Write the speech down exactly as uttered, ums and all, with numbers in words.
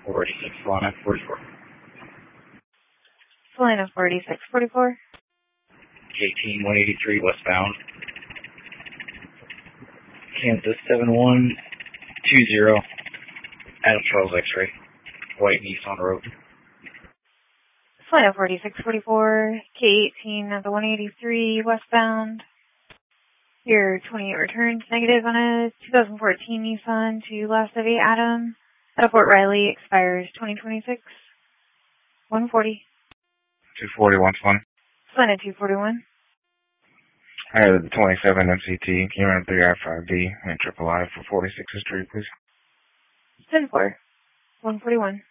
forty-six, Solana forty-four. Solana forty-six forty-four. eighteen one eighty-three westbound. Kansas seven one two zero. Adam Charles X-ray. White Nissan Road. Solana forty-six forty-four. K eighteen at the one eighty-three westbound. Your twenty-eight returns negative on a two thousand fourteen Nissan to last of eight Adam. Out of Fort Riley, expires twenty twenty-six. one forty. two forty, one twenty. Solana two forty-one. I had the twenty-seven M C T. Can you run three I five D and triple I for forty-sixth Street, please? ten four. one forty-one.